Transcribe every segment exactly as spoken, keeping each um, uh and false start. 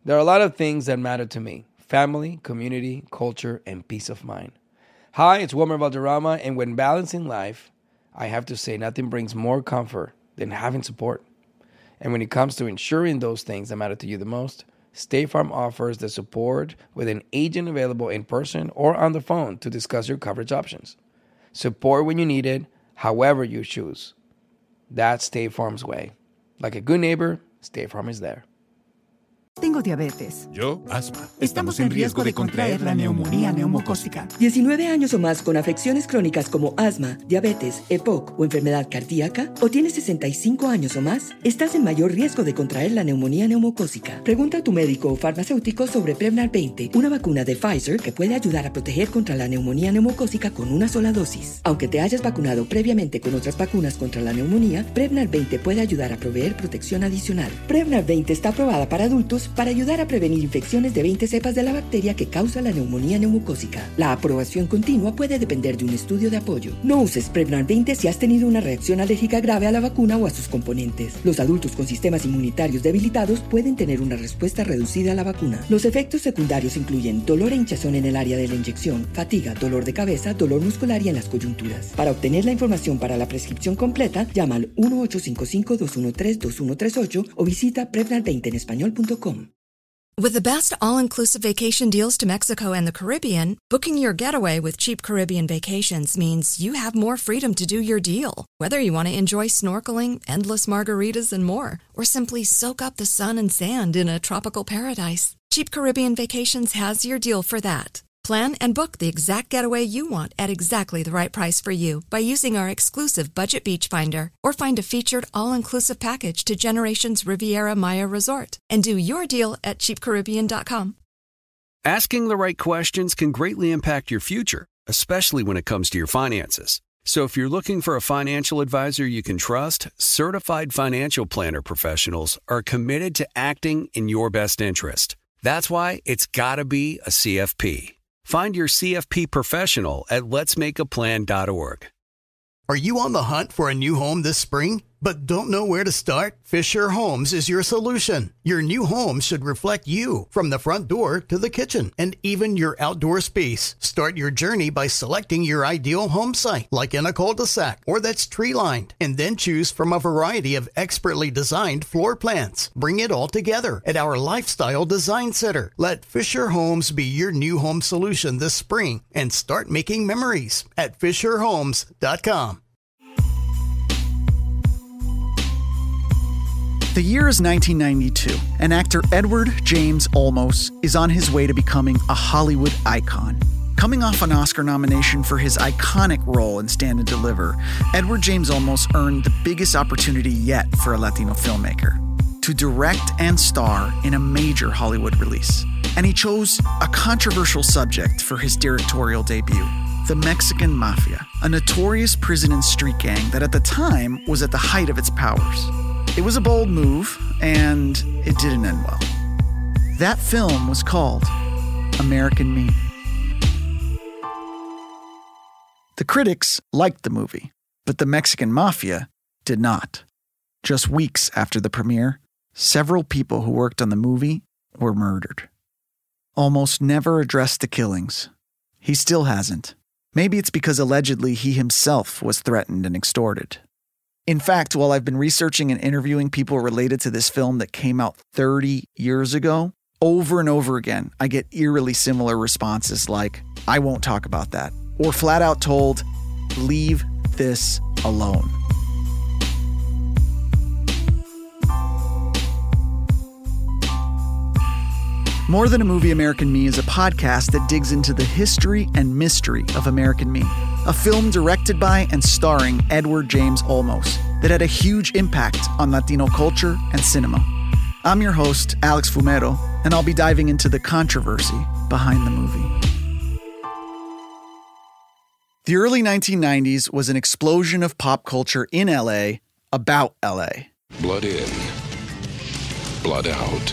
There are a lot of things that matter to me: family, community, culture, and peace of mind. Hi, it's Wilmer Valderrama, and when balancing life, I have to say nothing brings more comfort than having support. And when it comes to ensuring those things that matter to you the most, State Farm offers the support with an agent available in person or on the phone to discuss your coverage options. Support when you need it, however you choose. That's State Farm's way. Like a good neighbor, State Farm is there. Tengo diabetes. Yo, asma. Estamos en riesgo de contraer la neumonía neumocócica. diecinueve años o más con afecciones crónicas como asma, diabetes, E P O C o enfermedad cardíaca, o tienes sesenta y cinco años o más, estás en mayor riesgo de contraer la neumonía neumocócica. Pregunta a tu médico o farmacéutico sobre Prevnar veinte, una vacuna de Pfizer que puede ayudar a proteger contra la neumonía neumocócica con una sola dosis. Aunque te hayas vacunado previamente con otras vacunas contra la neumonía, Prevnar veinte puede ayudar a proveer protección adicional. Prevnar veinte está aprobada para adultos para ayudar a prevenir infecciones de veinte cepas de la bacteria que causa la neumonía neumocócica. La aprobación continua puede depender de un estudio de apoyo. No uses Prevnar veinte si has tenido una reacción alérgica grave a la vacuna o a sus componentes. Los adultos con sistemas inmunitarios debilitados pueden tener una respuesta reducida a la vacuna. Los efectos secundarios incluyen dolor e hinchazón en el área de la inyección, fatiga, dolor de cabeza, dolor muscular y en las coyunturas. Para obtener la información para la prescripción completa, llama al uno ocho cinco cinco, dos uno tres, dos uno tres ocho o visita prevnar veinte en español punto com. With the best all-inclusive vacation deals to Mexico and the Caribbean, booking your getaway with Cheap Caribbean Vacations means you have more freedom to do your deal. Whether you want to enjoy snorkeling, endless margaritas, and more, or simply soak up the sun and sand in a tropical paradise, Cheap Caribbean Vacations has your deal for that. Plan and book the exact getaway you want at exactly the right price for you by using our exclusive Budget Beach Finder, or find a featured all-inclusive package to Generations Riviera Maya Resort and do your deal at cheap caribbean dot com. Asking the right questions can greatly impact your future, especially when it comes to your finances. So if you're looking for a financial advisor you can trust, certified financial planner professionals are committed to acting in your best interest. That's why it's got to be a C F P. Find your C F P professional at lets make a plan dot org. Are you on the hunt for a new home this spring, but don't know where to start? Fisher Homes is your solution. Your new home should reflect you, from the front door to the kitchen, and even your outdoor space. Start your journey by selecting your ideal home site, like in a cul-de-sac or that's tree-lined, and then choose from a variety of expertly designed floor plans. Bring it all together at our Lifestyle Design Center. Let Fisher Homes be your new home solution this spring and start making memories at fisher homes dot com. The year is nineteen ninety-two, and actor Edward James Olmos is on his way to becoming a Hollywood icon. Coming off an Oscar nomination for his iconic role in Stand and Deliver, Edward James Olmos earned the biggest opportunity yet for a Latino filmmaker: to direct and star in a major Hollywood release. And he chose a controversial subject for his directorial debut: the Mexican Mafia, a notorious prison and street gang that at the time was at the height of its powers. It was a bold move, and it didn't end well. That film was called American Me. The critics liked the movie, but the Mexican Mafia did not. Just weeks after the premiere, several people who worked on the movie were murdered. Olmos never addressed the killings. He still hasn't. Maybe it's because allegedly he himself was threatened and extorted. In fact, while I've been researching and interviewing people related to this film that came out thirty years ago, over and over again, I get eerily similar responses like, "I won't talk about that," or flat out told, "Leave this alone." More Than a Movie, American Me is a podcast that digs into the history and mystery of American Me, a film directed by and starring Edward James Olmos that had a huge impact on Latino culture and cinema. I'm your host, Alex Fumero, and I'll be diving into the controversy behind the movie. The early nineteen nineties was an explosion of pop culture in L A about L A. Blood in, blood out.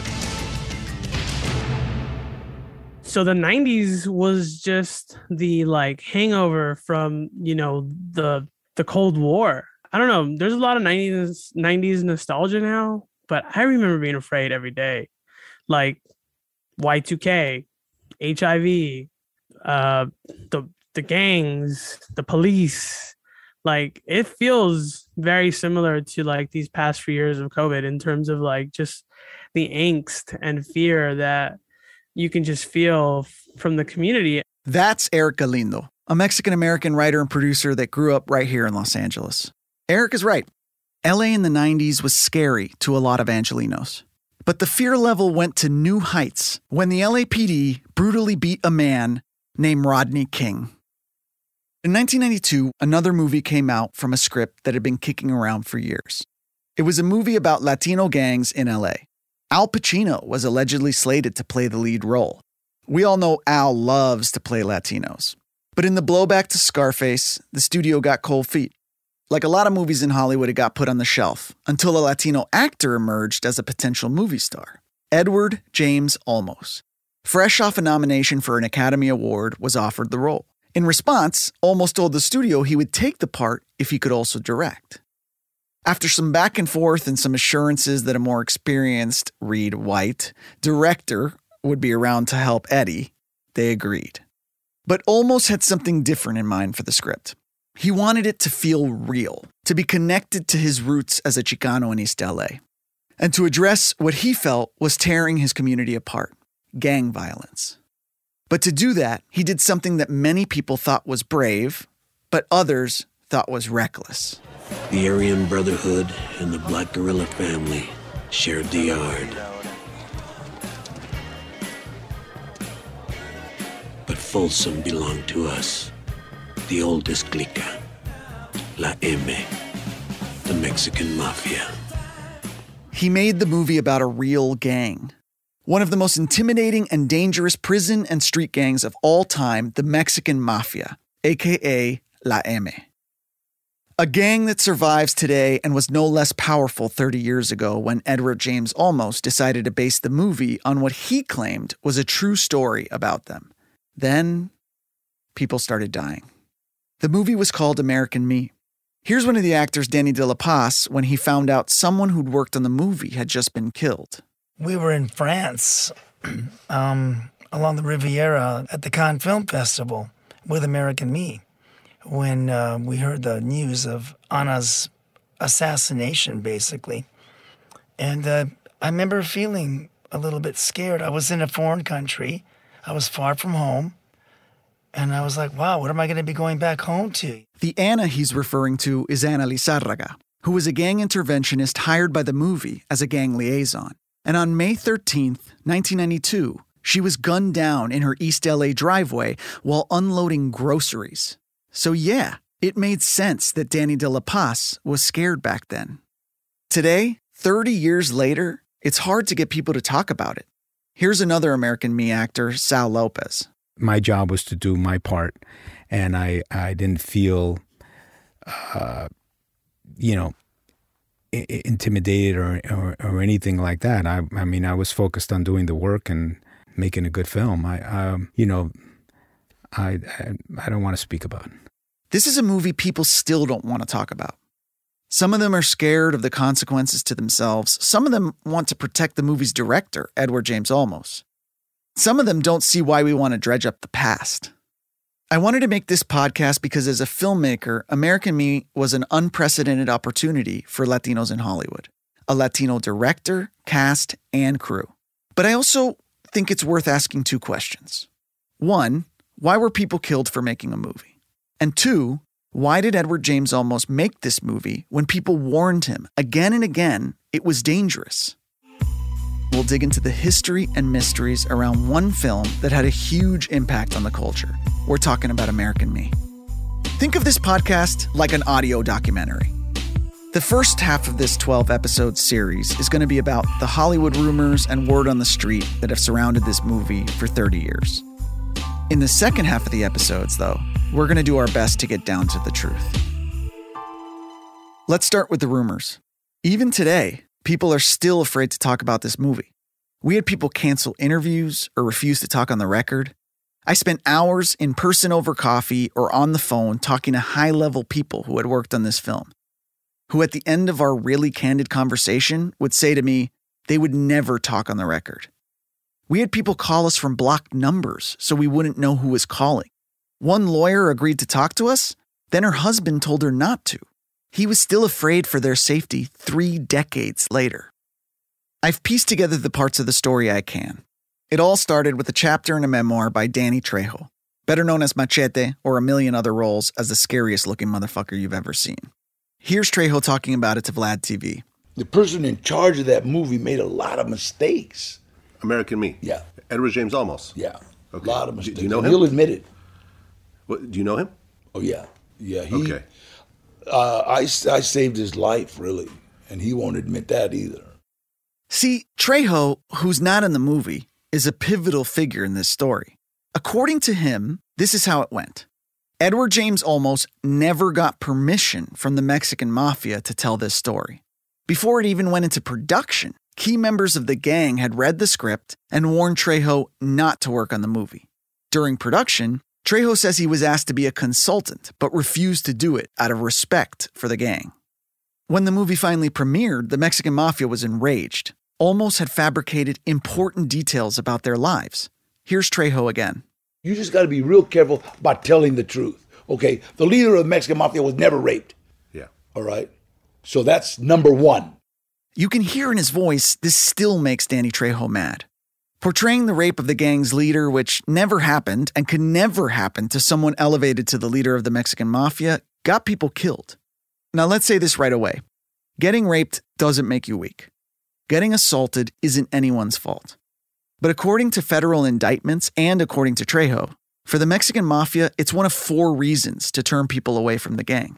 So the nineties was just the like hangover from, you know, the the Cold War. I don't know. There's a lot of nineties nineties nostalgia now, but I remember being afraid every day. Like Y two K, H I V, uh, the the gangs, the police. Like, it feels very similar to like these past few years of COVID in terms of like just the angst and fear that you can just feel from the community. That's Eric Galindo, a Mexican-American writer and producer that grew up right here in Los Angeles. Eric is right. L A in the nineties was scary to a lot of Angelinos. But the fear level went to new heights when the L A P D brutally beat a man named Rodney King. In nineteen ninety-two, another movie came out from a script that had been kicking around for years. It was a movie about Latino gangs in L A. Al Pacino was allegedly slated to play the lead role. We all know Al loves to play Latinos. But in the blowback to Scarface, the studio got cold feet. Like a lot of movies in Hollywood, it got put on the shelf until a Latino actor emerged as a potential movie star, Edward James Olmos. Fresh off a nomination for an Academy Award, was offered the role. In response, Olmos told the studio he would take the part if he could also direct. After some back and forth and some assurances that a more experienced Reed White director would be around to help Eddie, they agreed. But Olmos had something different in mind for the script. He wanted it to feel real, to be connected to his roots as a Chicano in East L A, and to address what he felt was tearing his community apart, gang violence. But to do that, he did something that many people thought was brave, but others thought was reckless. The Aryan Brotherhood and the Black Guerrilla family shared the yard. But Folsom belonged to us. The oldest clica, La M, the Mexican Mafia. He made the movie about a real gang. One of the most intimidating and dangerous prison and street gangs of all time, the Mexican Mafia, a k a. La M. A gang that survives today and was no less powerful thirty years ago when Edward James Olmos decided to base the movie on what he claimed was a true story about them. Then, people started dying. The movie was called American Me. Here's one of the actors, Danny De La Paz, when he found out someone who'd worked on the movie had just been killed. We were in France, um, along the Riviera at the Cannes Film Festival with American Me, when uh, we heard the news of Anna's assassination, basically. And uh, I remember feeling a little bit scared. I was in a foreign country. I was far from home. And I was like, wow, what am I going to be going back home to? The Anna he's referring to is Anna Lizárraga, who was a gang interventionist hired by the movie as a gang liaison. And on May thirteenth, nineteen ninety-two, she was gunned down in her East L A driveway while unloading groceries. So yeah, it made sense that Danny De La Paz was scared back then. Today, thirty years later, it's hard to get people to talk about it. Here's another American Me actor, Sal Lopez. My job was to do my part, and I, I didn't feel, uh, you know, I- intimidated or, or or anything like that. I I mean, I was focused on doing the work and making a good film. I, um, you know, I, I I don't want to speak about it. This is a movie people still don't want to talk about. Some of them are scared of the consequences to themselves. Some of them want to protect the movie's director, Edward James Olmos. Some of them don't see why we want to dredge up the past. I wanted to make this podcast because as a filmmaker, American Me was an unprecedented opportunity for Latinos in Hollywood. A Latino director, cast, and crew. But I also think it's worth asking two questions. One, why were people killed for making a movie? And two, why did Edward James Olmos make this movie when people warned him again and again it was dangerous? We'll dig into the history and mysteries around one film that had a huge impact on the culture. We're talking about American Me. Think of this podcast like an audio documentary. The first half of this twelve-episode series is going to be about the Hollywood rumors and word on the street that have surrounded this movie for thirty years. In the second half of the episodes, though, we're going to do our best to get down to the truth. Let's start with the rumors. Even today, people are still afraid to talk about this movie. We had people cancel interviews or refuse to talk on the record. I spent hours in person over coffee or on the phone talking to high-level people who had worked on this film, who at the end of our really candid conversation would say to me they would never talk on the record. We had people call us from blocked numbers so we wouldn't know who was calling. One lawyer agreed to talk to us, then her husband told her not to. He was still afraid for their safety three decades later. I've pieced together the parts of the story I can. It all started with a chapter in a memoir by Danny Trejo, better known as Machete or a million other roles as the scariest looking motherfucker you've ever seen. Here's Trejo talking about it to Vlad T V. The person in charge of that movie made a lot of mistakes. American Me? Yeah. Edward James Olmos? Yeah. Okay. A lot of mistakes. Do you know him? He'll admit it. What, do you know him? Oh, yeah. Yeah. He, okay. Uh, I, I saved his life, really, and he won't admit that either. See, Trejo, who's not in the movie, is a pivotal figure in this story. According to him, this is how it went. Edward James Olmos never got permission from the Mexican mafia to tell this story. Before it even went into production, key members of the gang had read the script and warned Trejo not to work on the movie. During production, Trejo says he was asked to be a consultant, but refused to do it out of respect for the gang. When the movie finally premiered, the Mexican mafia was enraged. Olmos had fabricated important details about their lives. Here's Trejo again. You just got to be real careful about telling the truth. Okay, the leader of the Mexican mafia was never raped. Yeah. All right? So that's number one. You can hear in his voice, this still makes Danny Trejo mad. Portraying the rape of the gang's leader, which never happened and could never happen to someone elevated to the leader of the Mexican mafia, got people killed. Now let's say this right away. Getting raped doesn't make you weak. Getting assaulted isn't anyone's fault. But according to federal indictments and according to Trejo, for the Mexican mafia, it's one of four reasons to turn people away from the gang.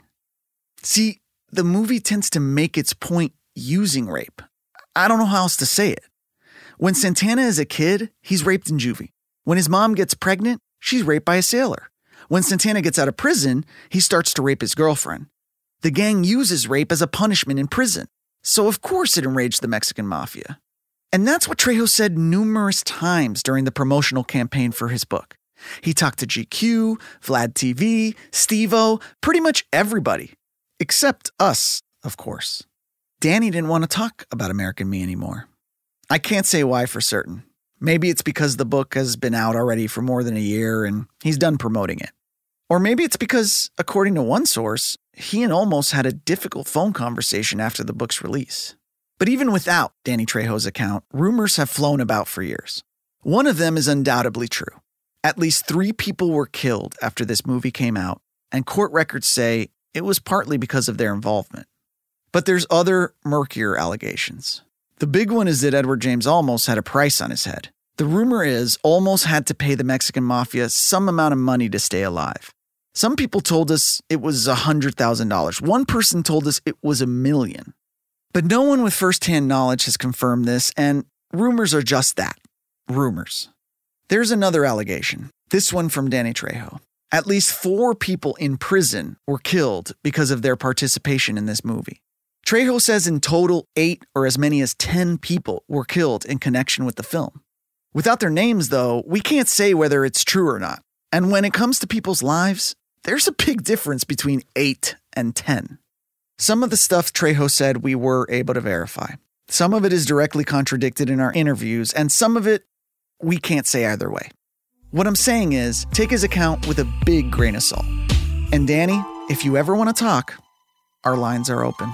See, the movie tends to make its point using rape. I don't know how else to say it. When Santana is a kid, he's raped in juvie. When his mom gets pregnant, she's raped by a sailor. When Santana gets out of prison, he starts to rape his girlfriend. The gang uses rape as a punishment in prison. So of course it enraged the Mexican mafia. And that's what Trejo said numerous times during the promotional campaign for his book. He talked to G Q, Vlad T V, Steve-O, pretty much everybody. Except us, of course. Danny didn't want to talk about American Me anymore. I can't say why for certain. Maybe it's because the book has been out already for more than a year and he's done promoting it. Or maybe it's because, according to one source, he and Olmos had a difficult phone conversation after the book's release. But even without Danny Trejo's account, rumors have flown about for years. One of them is undoubtedly true. At least three people were killed after this movie came out, and court records say it was partly because of their involvement. But there's other, murkier allegations. The big one is that Edward James Olmos had a price on his head. The rumor is Olmos had to pay the Mexican mafia some amount of money to stay alive. Some people told us it was one hundred thousand dollars. One person told us it was a million. But no one with first-hand knowledge has confirmed this, and rumors are just that, rumors. There's another allegation, this one from Danny Trejo. At least four people in prison were killed because of their participation in this movie. Trejo says in total, eight or as many as ten people were killed in connection with the film. Without their names, though, we can't say whether it's true or not. And when it comes to people's lives, there's a big difference between eight and ten. Some of the stuff Trejo said we were able to verify. Some of it is directly contradicted in our interviews, and some of it we can't say either way. What I'm saying is, take his account with a big grain of salt. And Danny, if you ever want to talk, our lines are open.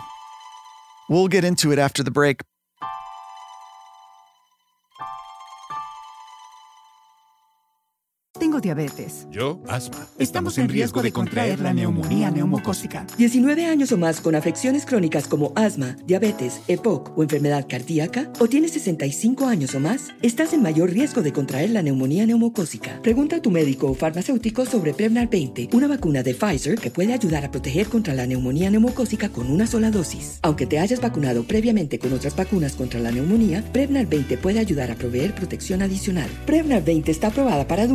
We'll get into it after the break. Tengo diabetes. Yo, asma. Estamos en riesgo de contraer la neumonía neumocócica. diecinueve años o más con afecciones crónicas como asma, diabetes, E P O C o enfermedad cardíaca, o tienes sesenta y cinco años o más, estás en mayor riesgo de contraer la neumonía neumocócica. Pregunta a tu médico o farmacéutico sobre Prevnar veinte, una vacuna de Pfizer que puede ayudar a proteger contra la neumonía neumocócica con una sola dosis. Aunque te hayas vacunado previamente con otras vacunas contra la neumonía, Prevnar veinte puede ayudar a proveer protección adicional. Prevnar veinte está aprobada para adultos para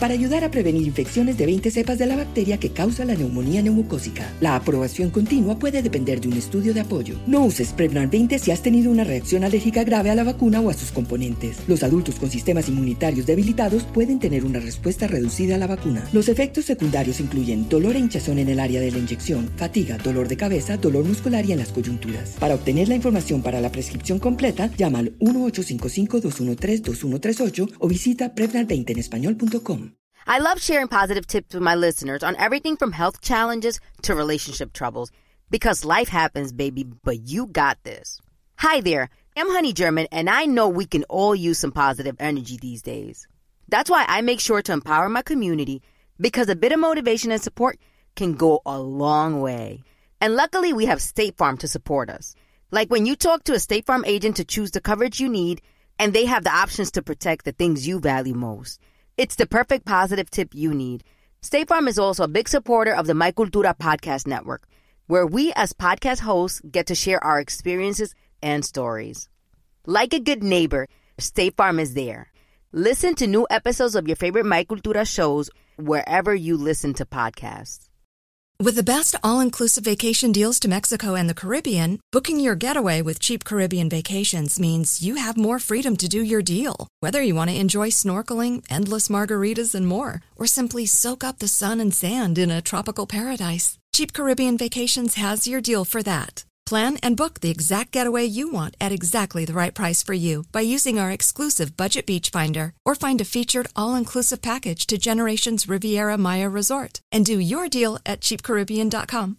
para ayudar a prevenir infecciones de veinte cepas de la bacteria que causa la neumonía neumocócica. La aprobación continua puede depender de un estudio de apoyo. No uses Prevnar veinte si has tenido una reacción alérgica grave a la vacuna o a sus componentes. Los adultos con sistemas inmunitarios debilitados pueden tener una respuesta reducida a la vacuna. Los efectos secundarios incluyen dolor e hinchazón en el área de la inyección, fatiga, dolor de cabeza, dolor muscular y en las coyunturas. Para obtener la información para la prescripción completa, llama al uno ocho cinco cinco, dos uno tres, dos uno tres ocho o visita prevnar veinte en español punto com. I love sharing positive tips with my listeners on everything from health challenges to relationship troubles. Because life happens, baby, but you got this. Hi there, I'm Honey German, and I know we can all use some positive energy these days. That's why I make sure to empower my community, because a bit of motivation and support can go a long way. And luckily, we have State Farm to support us. Like when you talk to a State Farm agent to choose the coverage you need, and they have the options to protect the things you value most. It's the perfect positive tip you need. State Farm is also a big supporter of the My Cultura podcast network, where we as podcast hosts get to share our experiences and stories. Like a good neighbor, State Farm is there. Listen to new episodes of your favorite My Cultura shows wherever you listen to podcasts. With the best all-inclusive vacation deals to Mexico and the Caribbean, booking your getaway with Cheap Caribbean Vacations means you have more freedom to do your deal. Whether you want to enjoy snorkeling, endless margaritas, and more, or simply soak up the sun and sand in a tropical paradise, Cheap Caribbean Vacations has your deal for that. Plan and book the exact getaway you want at exactly the right price for you by using our exclusive Budget Beach Finder, or find a featured all-inclusive package to Generations Riviera Maya Resort and do your deal at cheap caribbean dot com.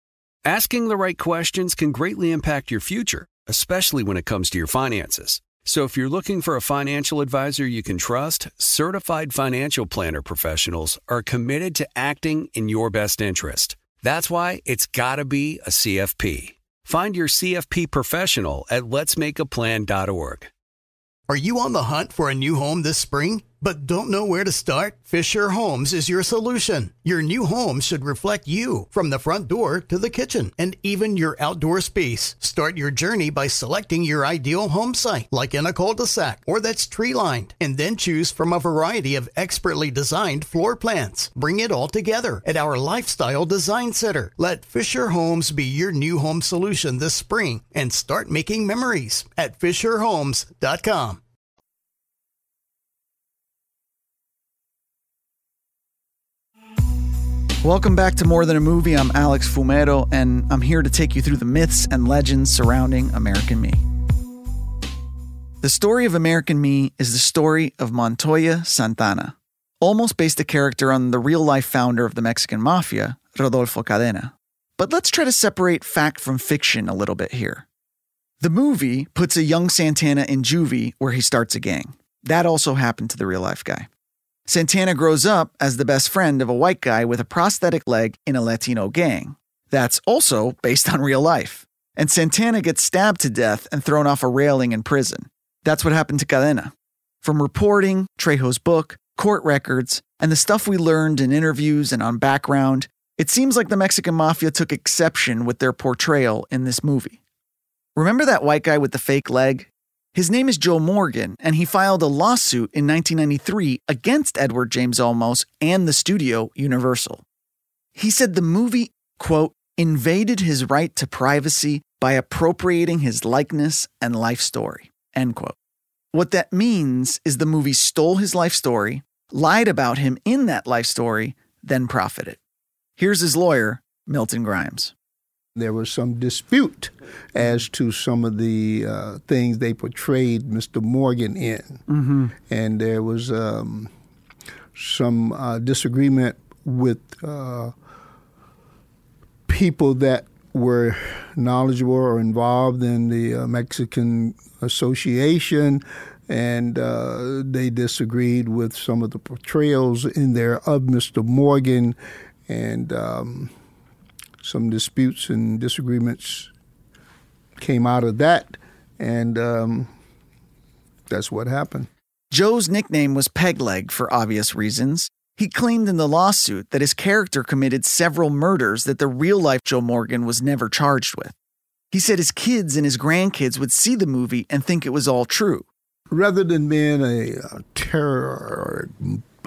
Asking the right questions can greatly impact your future, especially when it comes to your finances. So if you're looking for a financial advisor you can trust, certified financial planner professionals are committed to acting in your best interest. That's why it's got to be a C F P. Find your C F P professional at lets make a plan dot org. Are you on the hunt for a new home this spring, but don't know where to start? Fisher Homes is your solution. Your new home should reflect you, from the front door to the kitchen, and even your outdoor space. Start your journey by selecting your ideal home site, like in a cul-de-sac or that's tree-lined, and then choose from a variety of expertly designed floor plans. Bring it all together at our Lifestyle Design Center. Let Fisher Homes be your new home solution this spring and start making memories at fisher homes dot com. Welcome back to More Than a Movie. I'm Alex Fumero, and I'm here to take you through the myths and legends surrounding American Me. The story of American Me is the story of Montoya Santana, Olmos based the character on the real-life founder of the Mexican Mafia, Rodolfo Cadena. But let's try to separate fact from fiction a little bit here. The movie puts a young Santana in juvie where he starts a gang. That also happened to the real-life guy. Santana grows up as the best friend of a white guy with a prosthetic leg in a Latino gang. That's also based on real life. And Santana gets stabbed to death and thrown off a railing in prison. That's what happened to Cadena. From reporting, Trejo's book, court records, and the stuff we learned in interviews and on Background, it seems like the Mexican Mafia took exception with their portrayal in this movie. Remember that white guy with the fake leg? His name is Joe Morgan, and he filed a lawsuit in nineteen ninety-three against Edward James Olmos and the studio, Universal. He said the movie, quote, invaded his right to privacy by appropriating his likeness and life story, end quote. What that means is the movie stole his life story, lied about him in that life story, then profited. Here's his lawyer, Milton Grimes. There was some dispute as to some of the uh, things they portrayed Mister Morgan in. Mm-hmm. And there was um, some uh, disagreement with uh, people that were knowledgeable or involved in the uh, Mexican Association, and uh, they disagreed with some of the portrayals in there of Mister Morgan, and um, some disputes and disagreements came out of that, and um, that's what happened. Joe's nickname was Pegleg for obvious reasons. He claimed in the lawsuit that his character committed several murders that the real-life Joe Morgan was never charged with. He said his kids and his grandkids would see the movie and think it was all true. Rather than being a, a terror or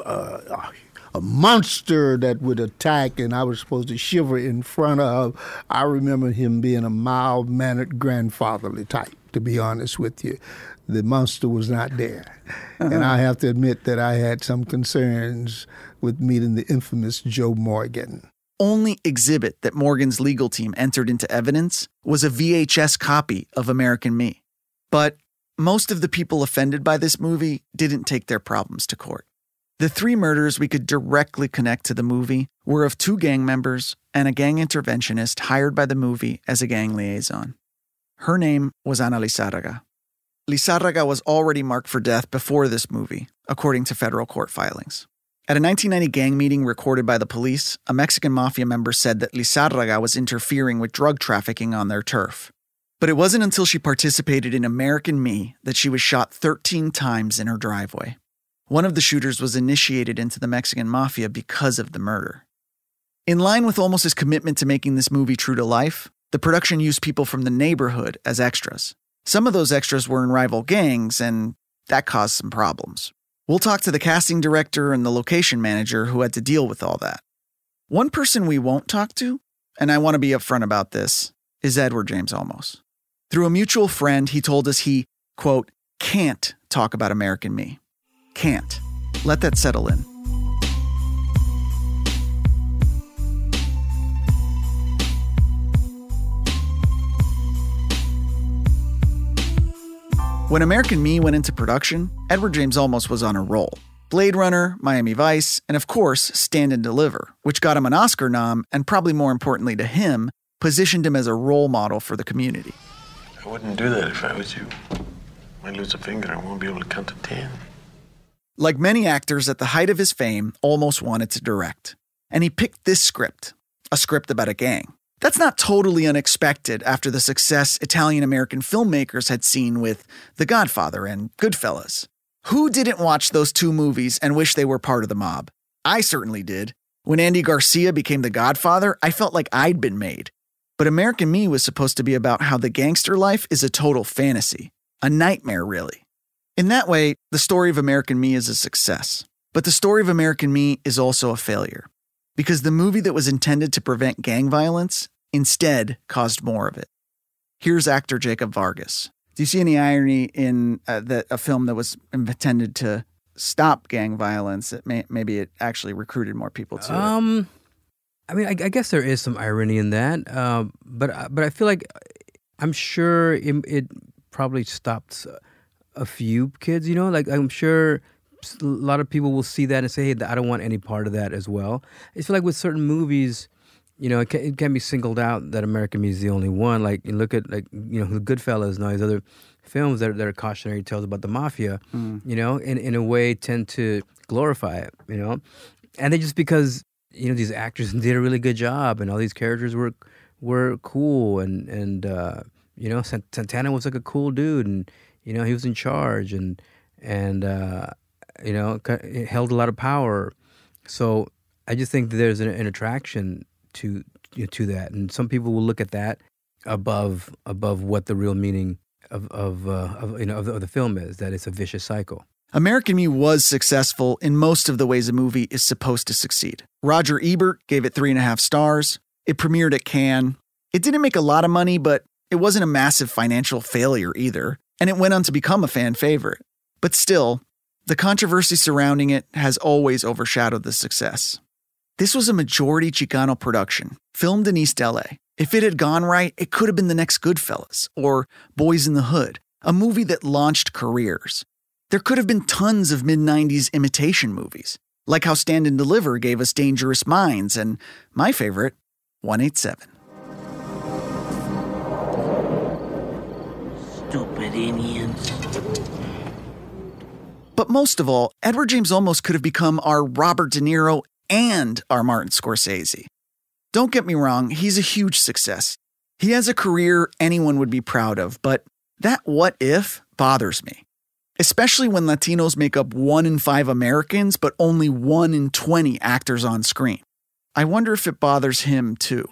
a, a monster that would attack, and I was supposed to shiver in front of. I remember him being a mild-mannered, grandfatherly type, to be honest with you. The monster was not there. Uh-huh. And I have to admit that I had some concerns with meeting the infamous Joe Morgan. Only exhibit that Morgan's legal team entered into evidence was a V H S copy of American Me. But most of the people offended by this movie didn't take their problems to court. The three murders we could directly connect to the movie were of two gang members and a gang interventionist hired by the movie as a gang liaison. Her name was Ana Lizárraga. Lizárraga was already marked for death before this movie, according to federal court filings. At a nineteen ninety gang meeting recorded by the police, a Mexican mafia member said that Lizárraga was interfering with drug trafficking on their turf. But it wasn't until she participated in American Me that she was shot thirteen times in her driveway. One of the shooters was initiated into the Mexican mafia because of the murder. In line with Olmos' commitment to making this movie true to life, the production used people from the neighborhood as extras. Some of those extras were in rival gangs, and that caused some problems. We'll talk to the casting director and the location manager who had to deal with all that. One person we won't talk to, and I want to be upfront about this, is Edward James Olmos. Through a mutual friend, he told us he, quote, can't talk about American Me. Can't. Let that settle in. When American Me went into production, Edward James Olmos was on a roll. Blade Runner, Miami Vice, and of course, Stand and Deliver, which got him an Oscar nom and probably more importantly to him, positioned him as a role model for the community. I wouldn't do that if I was you. Might lose a finger, I won't be able to count to ten. Like many actors at the height of his fame, Olmos wanted to direct. And he picked this script, a script about a gang. That's not totally unexpected after the success Italian-American filmmakers had seen with The Godfather and Goodfellas. Who didn't watch those two movies and wish they were part of the mob? I certainly did. When Andy Garcia became The Godfather, I felt like I'd been made. But American Me was supposed to be about how the gangster life is a total fantasy. A nightmare, really. In that way, the story of American Me is a success. But the story of American Me is also a failure. Because the movie that was intended to prevent gang violence instead caused more of it. Here's actor Jacob Vargas. Do you see any irony in uh, that a film that was intended to stop gang violence, it may, maybe it actually recruited more people to um, it? I mean, I, I guess there is some irony in that, uh, but but I feel like I'm sure it, it probably stopped a few kids. You know, like I'm sure a lot of people will see that and say, "Hey, I don't want any part of that as well." I feel like with certain movies, you know, it can, it can be singled out that American Me is the only one. Like you look at like you know the Goodfellas and all these other films that are, that are cautionary tales about the mafia. Mm. You know, in in a way tend to glorify it. You know, and they just because. You know, these actors did a really good job, and all these characters were were cool, and and uh, you know, Santana was like a cool dude, and you know, he was in charge, and and uh, you know, held a lot of power. So I just think that there's an, an attraction to you know, to that, and some people will look at that above above what the real meaning of of, uh, of you know of the, of the film is. That it's a vicious cycle. American Me was successful in most of the ways a movie is supposed to succeed. Roger Ebert gave it three and a half stars. It premiered at Cannes. It didn't make a lot of money, but it wasn't a massive financial failure either, and it went on to become a fan favorite. But still, the controversy surrounding it has always overshadowed the success. This was a majority Chicano production, filmed in East L A. If it had gone right, it could have been the next Goodfellas or Boys in the Hood, a movie that launched careers. There could have been tons of mid nineties imitation movies, like how Stand and Deliver gave us Dangerous Minds and, my favorite, one eighty-seven. Stupid Indians. But most of all, Edward James Olmos could have become our Robert De Niro and our Martin Scorsese. Don't get me wrong, he's a huge success. He has a career anyone would be proud of, but that what if bothers me. Especially when Latinos make up one in five Americans, but only one in twenty actors on screen. I wonder if it bothers him too.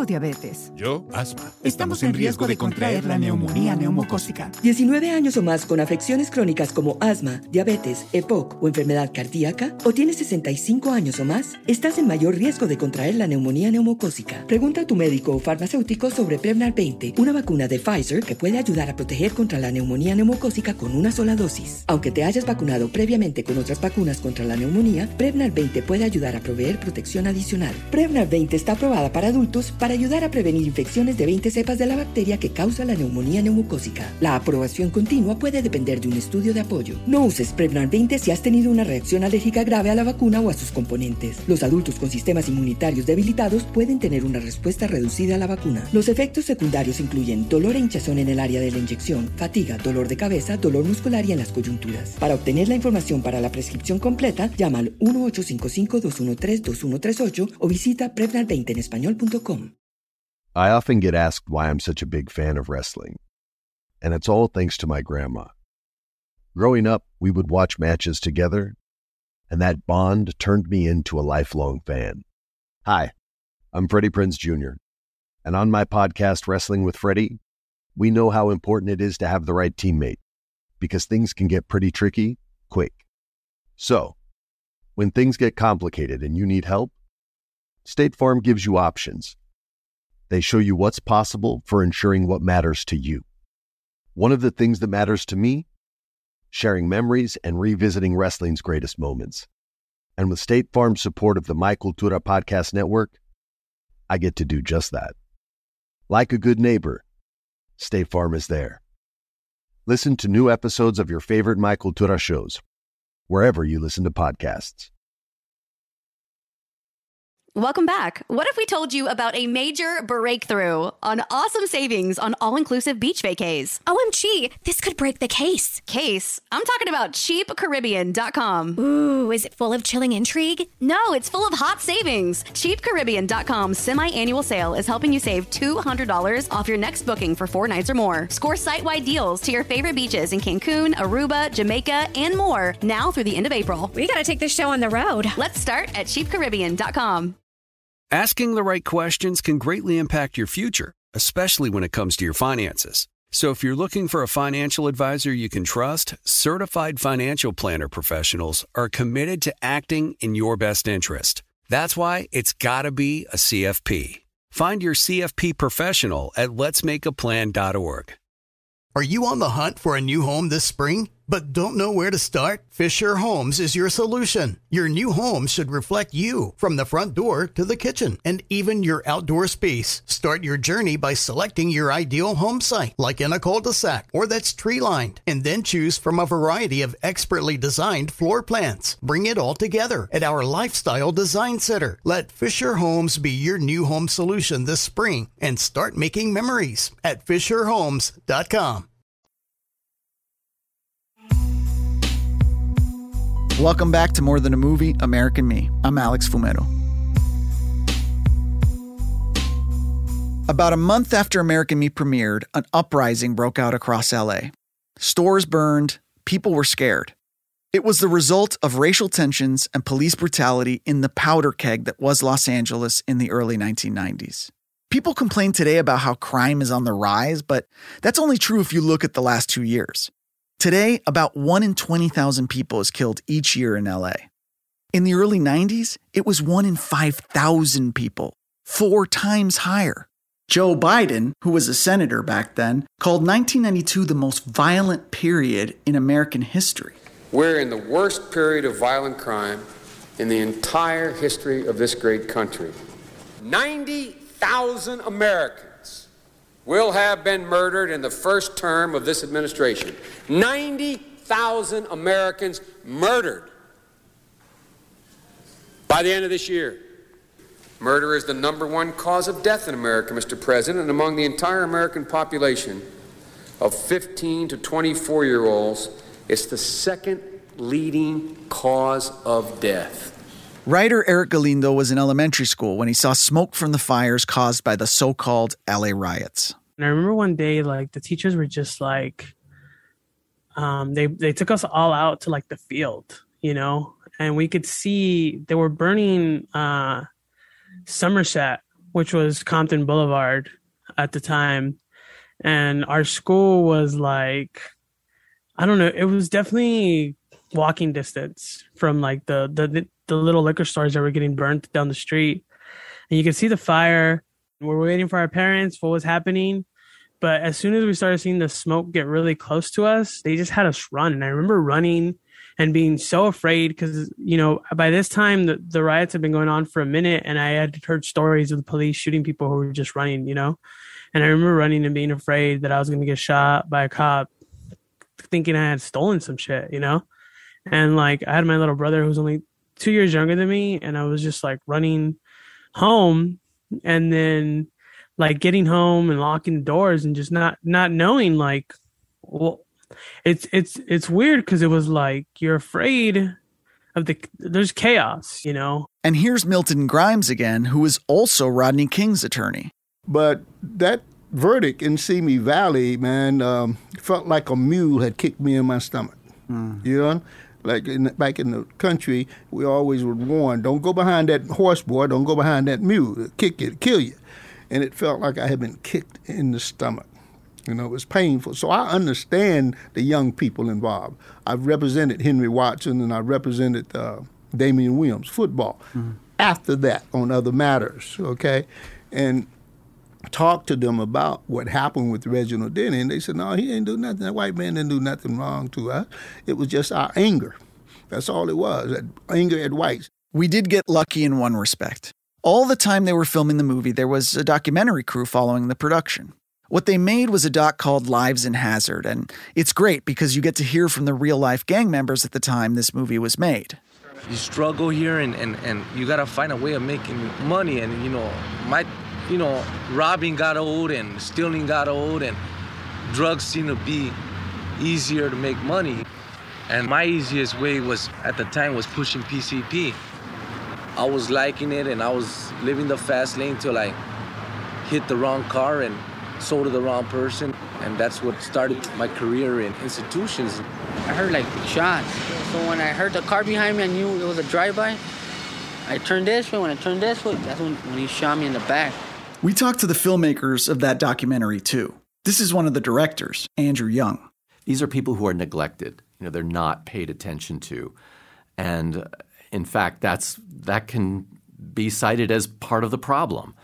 tengo diabetes. Yo, asma. Estamos en riesgo de contraer la neumonía neumocócica. diecinueve años o más con afecciones crónicas como asma, diabetes, E P O C o enfermedad cardíaca, o tienes sesenta y cinco años o más, estás en mayor riesgo de contraer la neumonía neumocócica. Pregunta a tu médico o farmacéutico sobre Prevnar veinte, una vacuna de Pfizer que puede ayudar a proteger contra la neumonía neumocócica con una sola dosis. Aunque te hayas vacunado previamente con otras vacunas contra la neumonía, Prevnar veinte puede ayudar a proveer protección adicional. Prevnar veinte está aprobada para adultos para ayudar a prevenir infecciones de veinte cepas de la bacteria que causa la neumonía neumocócica. La aprobación continua puede depender de un estudio de apoyo. No uses Prevnar veinte si has tenido una reacción alérgica grave a la vacuna o a sus componentes. Los adultos con sistemas inmunitarios debilitados pueden tener una respuesta reducida a la vacuna. Los efectos secundarios incluyen dolor e hinchazón en el área de la inyección, fatiga, dolor de cabeza, dolor muscular y en las coyunturas. Para obtener la información para la prescripción completa, llama al uno ocho cinco cinco, dos uno tres, dos uno tres ocho o visita prevnar veinte en español punto com. I often get asked why I'm such a big fan of wrestling, and it's all thanks to my grandma. Growing up, we would watch matches together, and that bond turned me into a lifelong fan. Hi, I'm Freddie Prinze Junior, and on my podcast, Wrestling with Freddie, we know how important it is to have the right teammate, because things can get pretty tricky quick. So, when things get complicated and you need help, State Farm gives you options. They show you what's possible for ensuring what matters to you. One of the things that matters to me, sharing memories and revisiting wrestling's greatest moments. And with State Farm's support of the My Cultura Podcast Network, I get to do just that. Like a good neighbor, State Farm is there. Listen to new episodes of your favorite My Cultura shows, wherever you listen to podcasts. Welcome back. What if we told you about a major breakthrough on awesome savings on all-inclusive beach vacays? O M G, this could break the case. Case? I'm talking about cheap caribbean dot com. Ooh, is it full of chilling intrigue? No, it's full of hot savings. cheap caribbean dot com's semi-annual sale is helping you save two hundred dollars off your next booking for four nights or more. Score site-wide deals to your favorite beaches in Cancun, Aruba, Jamaica, and more now through the end of April. We gotta take this show on the road. Let's start at cheap caribbean dot com. Asking the right questions can greatly impact your future, especially when it comes to your finances. So if you're looking for a financial advisor you can trust, certified financial planner professionals are committed to acting in your best interest. That's why it's got to be a C F P. Find your C F P professional at lets make a plan dot org. Are you on the hunt for a new home this spring, but don't know where to start? Fisher Homes is your solution. Your new home should reflect you, from the front door to the kitchen, and even your outdoor space. Start your journey by selecting your ideal home site, like in a cul-de-sac or that's tree-lined, and then choose from a variety of expertly designed floor plans. Bring it all together at our Lifestyle Design Center. Let Fisher Homes be your new home solution this spring and start making memories at fisher homes dot com. Welcome back to More Than a Movie, American Me. I'm Alex Fumero. About a month after American Me premiered, an uprising broke out across L A. Stores burned, people were scared. It was the result of racial tensions and police brutality in the powder keg that was Los Angeles in the early nineteen nineties. People complain today about how crime is on the rise, but that's only true if you look at the last two years. Today, about one in twenty thousand people is killed each year in L A. In the early nineties, it was one in five thousand people, four times higher. Joe Biden, who was a senator back then, called nineteen ninety-two the most violent period in American history. We're in the worst period of violent crime in the entire history of this great country. ninety thousand Americans will have been murdered in the first term of this administration. ninety thousand Americans murdered by the end of this year. Murder is the number one cause of death in America, Mister President, and among the entire American population of fifteen to twenty-four-year-olds, it's the second leading cause of death. Writer Eric Galindo was in elementary school when he saw smoke from the fires caused by the so-called L A riots. And I remember one day, like, the teachers were just like, um, they, they took us all out to, like, the field, you know, and we could see they were burning uh, Somerset which was Compton Boulevard at the time. And our school was like, I don't know, it was definitely walking distance from like the, the, the little liquor stores that were getting burnt down the street. And you could see the fire. We're waiting for our parents, what was happening. But as soon as we started seeing the smoke get really close to us, they just had us run. And I remember running and being so afraid because, you know, by this time, the, the riots had been going on for a minute. And I had heard stories of the police shooting people who were just running, you know. And I remember running and being afraid that I was going to get shot by a cop, thinking I had stolen some shit, you know. And, like, I had my little brother who was only two years younger than me. And I was just, like, running home and then like getting home and locking the doors and just not not knowing, like, well, it's it's it's weird because it was like you're afraid of the there's chaos, you know. And here's Milton Grimes again, who is also Rodney King's attorney. But that verdict in Simi Valley, man, um, felt like a mule had kicked me in my stomach. Mm. You know, like in, back in the country, we always would warn, don't go behind that horse, boy, don't go behind that mule, it'll kick you, it'll kill you. And it felt like I had been kicked in the stomach. You know, it was painful. So I understand the young people involved. I've represented Henry Watson and I represented uh, Damian Williams, football, mm-hmm. after that on other matters, okay? And talked to them about what happened with Reginald Denny. And they said, no, he didn't do nothing. That white man didn't do nothing wrong to us. It was just our anger. That's all it was, anger at whites. We did get lucky in one respect. All the time they were filming the movie, there was a documentary crew following the production. What they made was a doc called Lives in Hazard, and it's great because you get to hear from the real-life gang members at the time this movie was made. You struggle here, and, and, and you got to find a way of making money, and, you know, my, you know, robbing got old, and stealing got old, and drugs seem to be easier to make money. And my easiest way was, at the time, was pushing P C P. I was liking it, and I was living the fast lane till I hit the wrong car and sold to the wrong person, and that's what started my career in institutions. I heard like shots, so when I heard the car behind me, I knew it was a drive-by. I turned this way. When I turned this way, that's when, when he shot me in the back. We talked to the filmmakers of that documentary too. This is one of the directors, Andrew Young. These are people who are neglected. You know, they're not paid attention to, and in fact, that's that can be cited as part of the problem.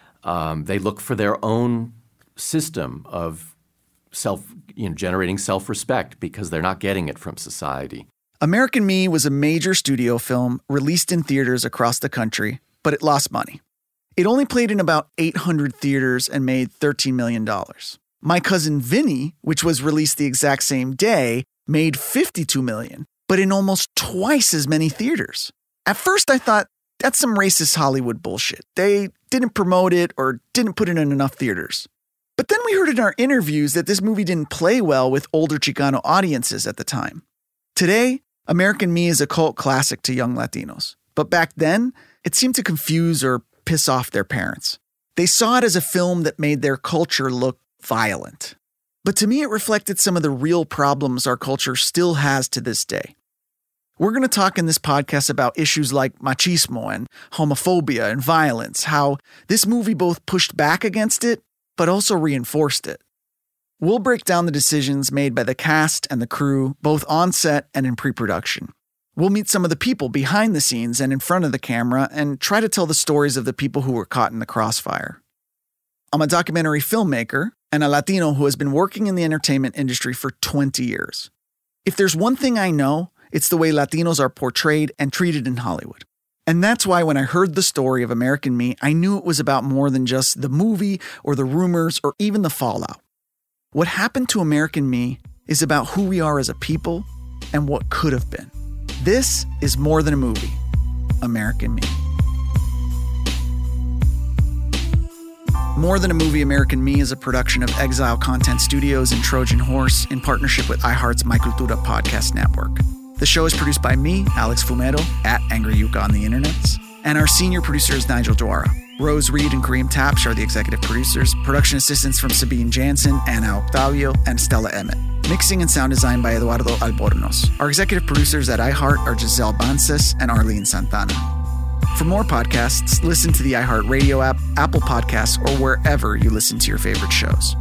Um, they look for their own system of self, you know, generating self-respect because they're not getting it from society. American Me was a major studio film released in theaters across the country, but it lost money. It only played in about eight hundred theaters and made thirteen million dollars. My Cousin Vinny, which was released the exact same day, made fifty-two million dollars, but in almost twice as many theaters. At first, I thought, that's some racist Hollywood bullshit. They didn't promote it or didn't put it in enough theaters. But then we heard in our interviews that this movie didn't play well with older Chicano audiences at the time. Today, American Me is a cult classic to young Latinos. But back then, it seemed to confuse or piss off their parents. They saw it as a film that made their culture look violent. But to me, it reflected some of the real problems our culture still has to this day. We're going to talk in this podcast about issues like machismo and homophobia and violence, how this movie both pushed back against it, but also reinforced it. We'll break down the decisions made by the cast and the crew, both on set and in pre-production. We'll meet some of the people behind the scenes and in front of the camera and try to tell the stories of the people who were caught in the crossfire. I'm a documentary filmmaker and a Latino who has been working in the entertainment industry for twenty years. If there's one thing I know, it's the way Latinos are portrayed and treated in Hollywood. And that's why when I heard the story of American Me, I knew it was about more than just the movie or the rumors or even the fallout. What happened to American Me is about who we are as a people and what could have been. This is more than a movie. American Me. More Than a Movie, American Me is a production of Exile Content Studios and Trojan Horse in partnership with iHeart's My Cultura podcast network. The show is produced by me, Alex Fumero, at Angry Yuka on the internets, and our senior producer is Nigel Dwara. Rose Reed and Kareem Tapsh are the executive producers, production assistants from Sabine Jansen, Ana Octavio, and Stella Emmett. Mixing and sound design by Eduardo Albornoz. Our executive producers at iHeart are Giselle Bances and Arlene Santana. For more podcasts, listen to the iHeartRadio app, Apple Podcasts, or wherever you listen to your favorite shows.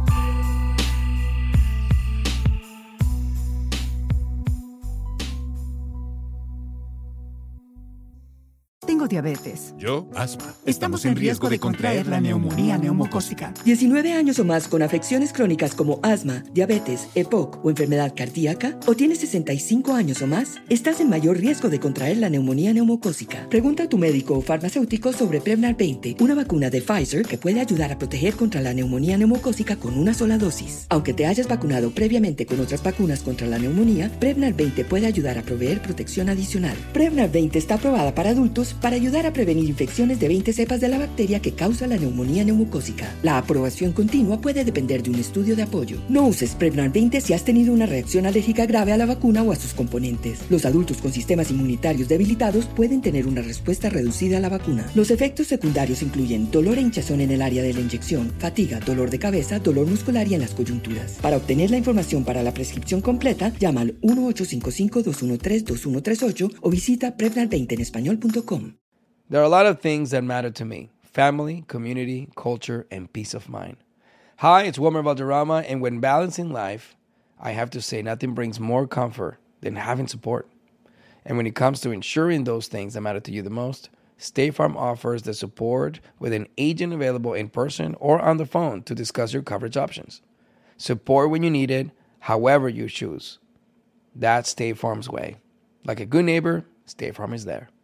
Tengo diabetes. Yo, asma. Estamos en riesgo de contraer la neumonía neumocócica. diecinueve años o más con afecciones crónicas como asma, diabetes, E P O C o enfermedad cardíaca, o tienes sesenta y cinco años o más, estás en mayor riesgo de contraer la neumonía neumocócica. Pregunta a tu médico o farmacéutico sobre Prevnar veinte, una vacuna de Pfizer que puede ayudar a proteger contra la neumonía neumocócica con una sola dosis. Aunque te hayas vacunado previamente con otras vacunas contra la neumonía, Prevnar veinte puede ayudar a proveer protección adicional. Prevnar veinte está aprobada para adultos para ayudar a prevenir infecciones de veinte cepas de la bacteria que causa la neumonía neumocócica. La aprobación continua puede depender de un estudio de apoyo. No uses Prevnar veinte si has tenido una reacción alérgica grave a la vacuna o a sus componentes. Los adultos con sistemas inmunitarios debilitados pueden tener una respuesta reducida a la vacuna. Los efectos secundarios incluyen dolor e hinchazón en el área de la inyección, fatiga, dolor de cabeza, dolor muscular y en las coyunturas. Para obtener la información para la prescripción completa, llama al uno ocho cinco cinco, dos uno tres, dos uno tres ocho o visita prevnar veinte en español punto com. There are a lot of things that matter to me: family, community, culture, and peace of mind. Hi, it's Wilmer Valderrama, and when balancing life, I have to say nothing brings more comfort than having support. And when it comes to ensuring those things that matter to you the most, State Farm offers the support with an agent available in person or on the phone to discuss your coverage options. Support when you need it, however you choose. That's State Farm's way. Like a good neighbor, State Farm is there.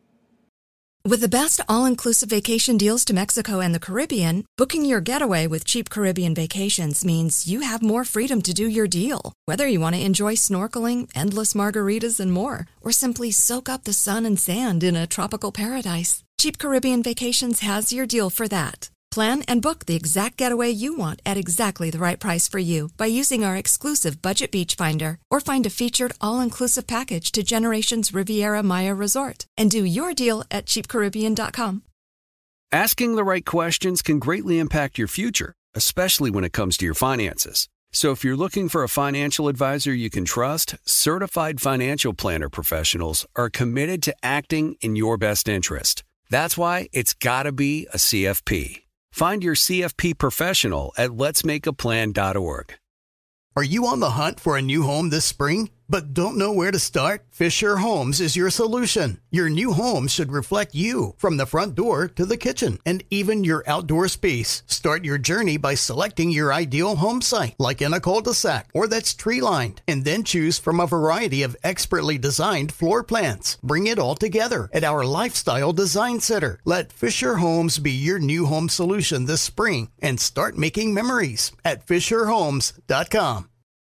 With the best all-inclusive vacation deals to Mexico and the Caribbean, booking your getaway with Cheap Caribbean Vacations means you have more freedom to do your deal. Whether you want to enjoy snorkeling, endless margaritas, and more, or simply soak up the sun and sand in a tropical paradise, Cheap Caribbean Vacations has your deal for that. Plan and book the exact getaway you want at exactly the right price for you by using our exclusive Budget Beach Finder, or find a featured all-inclusive package to Generations Riviera Maya Resort and do your deal at cheap caribbean dot com. Asking the right questions can greatly impact your future, especially when it comes to your finances. So if you're looking for a financial advisor you can trust, certified financial planner professionals are committed to acting in your best interest. That's why it's got to be a C F P. Find your C F P professional at lets make a plan dot org. Are you on the hunt for a new home this spring, but don't know where to start? Fisher Homes is your solution. Your new home should reflect you, from the front door to the kitchen and even your outdoor space. Start your journey by selecting your ideal home site, like in a cul-de-sac or that's tree-lined, and then choose from a variety of expertly designed floor plans. Bring it all together at our Lifestyle Design Center. Let Fisher Homes be your new home solution this spring and start making memories at fisher homes dot com.